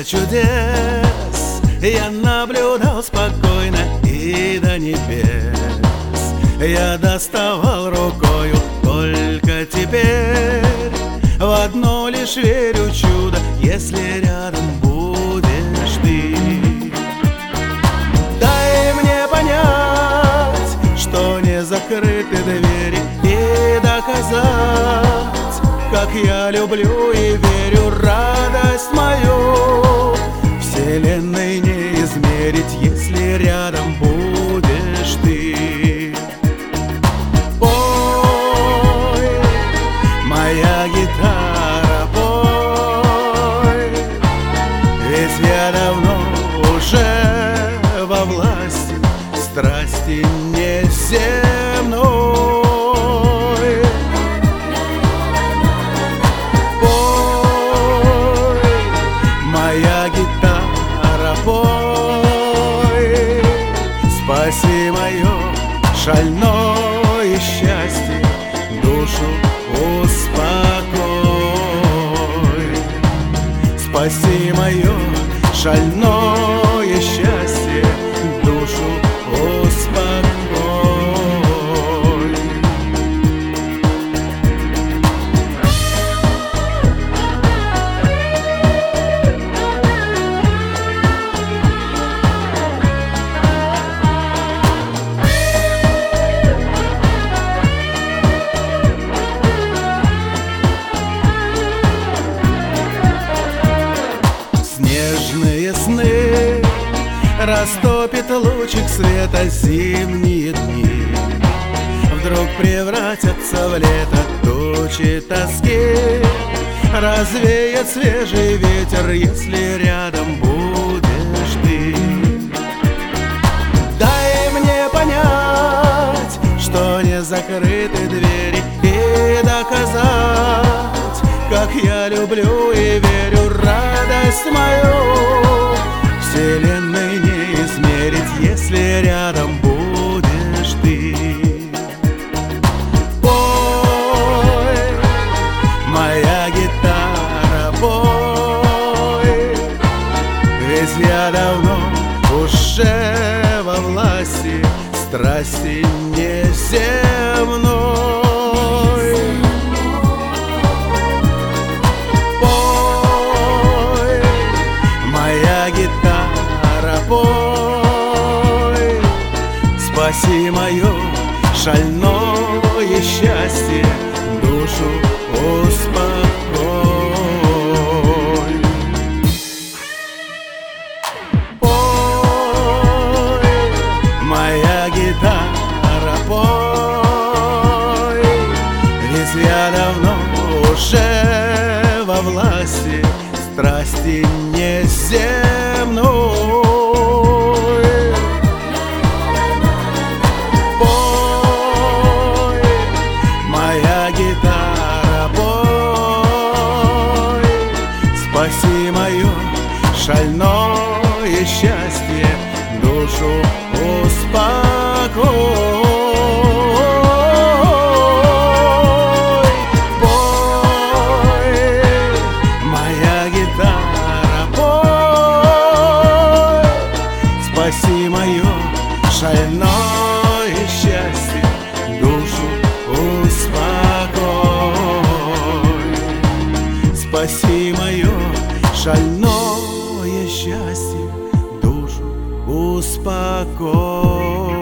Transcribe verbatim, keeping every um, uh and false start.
чудес я наблюдал спокойно и до небес я доставал рукою. Только теперь в одно лишь верю чудо, если рядом будешь ты. Дай мне понять, что не закрыты двери, и доказать, как я люблю и верю. Радость мою вселенной не измерить, если рядом будешь ты. Пой, моя гитара, пой, ведь я давно уже во власти страсти неземной. Пой, моя гитара, пой, спаси мое шальное счастье, душу успокой. Спаси мое шальное счастье, душу успокой. Снежные сны растопит лучик света, зимние дни вдруг превратятся в лето. Тучи тоски развеет свежий ветер, если рядом будешь ты. Дай мне понять, что не закрыты двери, и доказать, как я люблю и верю. Радость мою вселенной не измерить, если рядом будешь ты. Пой, моя гитара, пой, ведь я давно уже во власти страсти неземной. Пой, спаси мое шальное счастье, душу успокой. Пой, моя гитара, пой, ведь я давно уже во власти страсти неземной. Спаси мое шальное счастье, душу успокой. Пой, моя гитара, пой, спаси мое шальное счастье, душу успокой. Спаси мое шальное счастье, душу успокой.